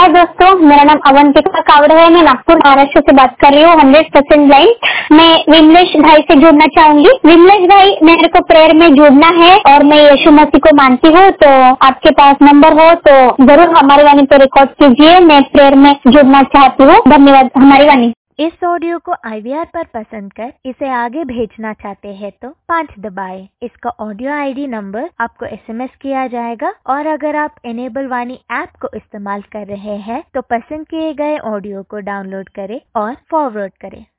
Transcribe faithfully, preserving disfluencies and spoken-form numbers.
हाय दोस्तों, मेरा नाम अवंतिका कावड़े है। मैं नागपुर महाराष्ट्र से बात कर रही हूँ। Hundred percent blind. मैं विमलेश भाई से जुड़ना चाहूंगी। विमलेश भाई, मेरे को प्रेयर में जुड़ना है और मैं यीशु मसीह को मानती हूँ, तो आपके पास नंबर हो तो जरूर हमारी वाणी पे रिकॉर्ड कीजिए। मैं प्रेयर में जुड़ना चाहती हूँ। धन्यवाद। हमारी वाणी। इस ऑडियो को आई वी आर पर पसंद कर इसे आगे भेजना चाहते हैं तो पाँच दबाएं। इसका ऑडियो आई डी नंबर आपको एस एम एस किया जाएगा और अगर आप इनेबल वाणी ऐप को इस्तेमाल कर रहे हैं तो पसंद किए गए ऑडियो को डाउनलोड करें और फॉरवर्ड करें।